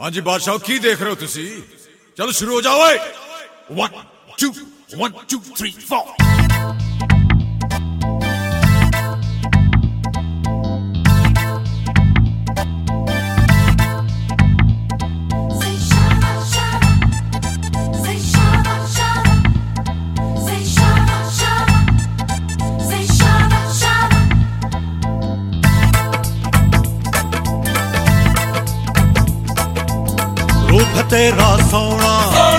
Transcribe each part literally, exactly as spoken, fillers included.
हाँ जी बादशाह की देख रहे हो तुसी? चलो शुरू हो जाओ। One two one two three four. रूप तेरा सोना,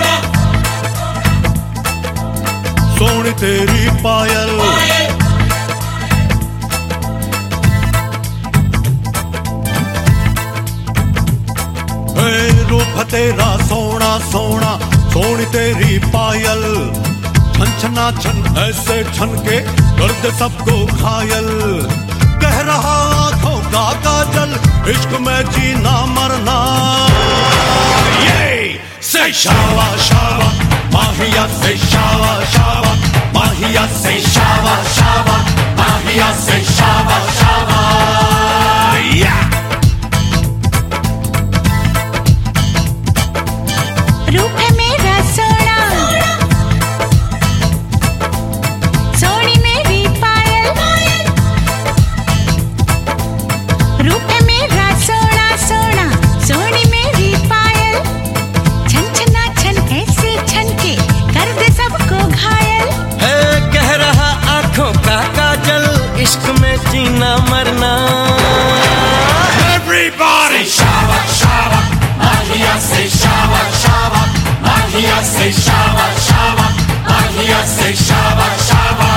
सोनी तेरी पायल, रूप तेरा सोना सोना सोनी तेरी पायल, छन छना छन ऐसे छन के कर दे सबको घायल। कह रहा आंखों का काजल, इश्क में जीना मरना। Say shawa shawa, Mahia say shawa shawa, Mahia say shawa shawa, Mahia say shawa shawa. Yeah. रूप है मेरा सोना, सोनी मेरी पायल। रूप है मेरा सोना सोना, सोनी मेरी पायल। छन छना छन ऐसे छन के कर दे सबको घायल। है कह रहा आंखों का काजल, इश्क में जीना मरना। Everybody shawa shawa, Mahia say shawa shawa, Mahia say shawa shawa, Mahia say shawa shawa.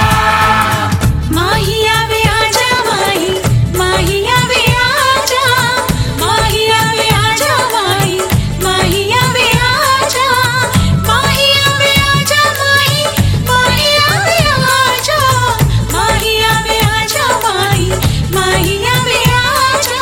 माहिया वे आजा माही, माहिया वे आजा, माहिया वे आजा माही, माहिया वे आजा, माहिया वे आजा माही, माहिया वे आजा, माहिया वे आजा माही, माहिया वे आजा।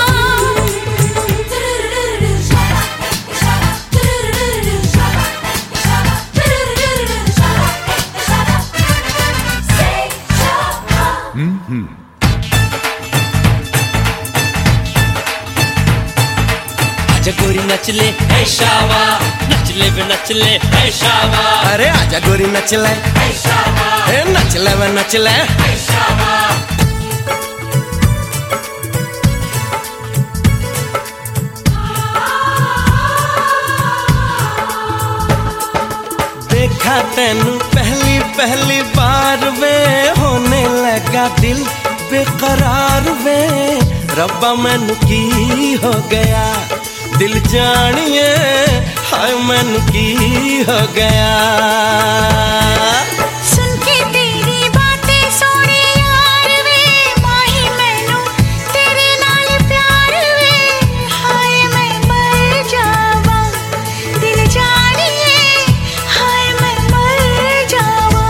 आजा गोरी नच ले है शावा, नच ले वे नच ले है शावा। अरे आजा गोरी नच ले है शावा, हे नच ले वे नच ले है शावा। देखा तैनू पहली पहली बार वे, होने लगा दिल बेकरार वे। रब्बा मैनू की हो गया, दिल जानिए हाय मैनू की हो गया। सुन के तेरी बातें सोने यार वे, माही मैनू तेरे नाल प्यार वे। हाय मैं मर जावा, दिल जानिए हाय मैं मर जावा।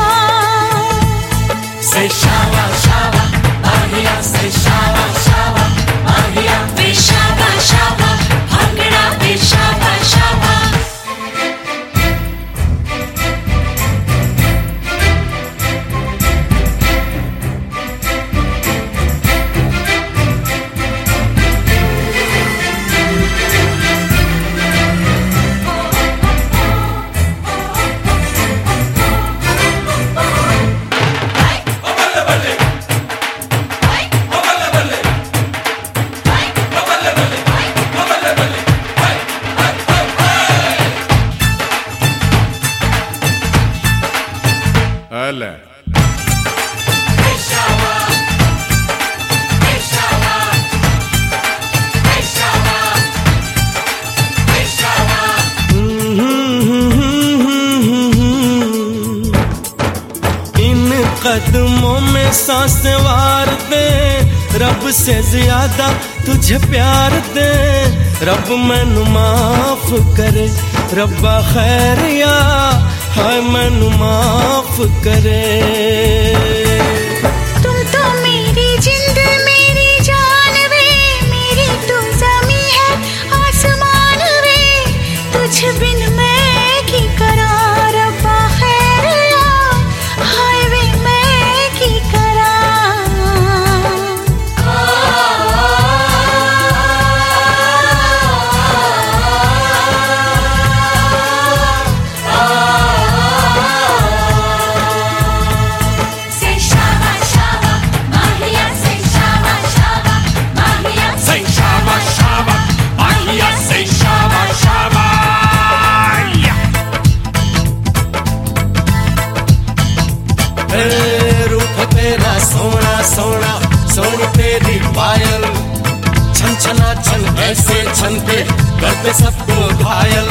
Say shawa shawa, Mahia say shawa shawa, Mahia वे शाबा शाबा, भांगड़ा वे शाबा शाबा। अले इन कदमों में सांस वार दे, रब से ज्यादा तुझे प्यार दे। रब मैनू माफ करे, रब्बा खैरिया हाय मैनू माफ करे। तुम तो मेरी जिंद मेरी जान वे, मेरी तू ज़मीं है आसमान वे। तुझ बिन मैं की करा, रब्बा खैरिया हाय वे मैं की करा। ए, रूप तेरा सोना सोना सोनी तेरी पायल, छन छना छन ऐसे छन के करते सबको घायल।